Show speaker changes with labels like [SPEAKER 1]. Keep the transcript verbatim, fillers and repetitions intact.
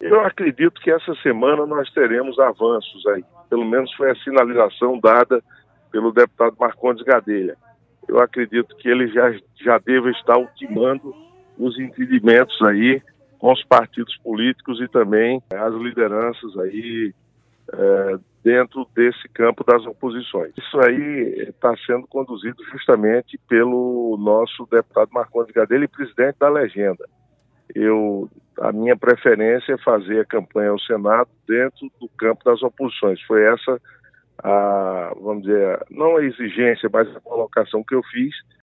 [SPEAKER 1] Eu acredito que essa semana nós teremos avanços aí. Pelo menos foi a sinalização dada pelo deputado Marcondes Gadelha. Eu acredito que ele já, já deve estar ultimando os entendimentos aí com os partidos políticos e também as lideranças aí é, dentro desse campo das oposições. Isso aí está sendo conduzido justamente pelo nosso deputado Marcondes Gadelha e presidente da legenda. Eu, a minha preferência é fazer a campanha ao Senado dentro do campo das oposições. Foi essa, a, vamos dizer, não a exigência, mas a colocação que eu fiz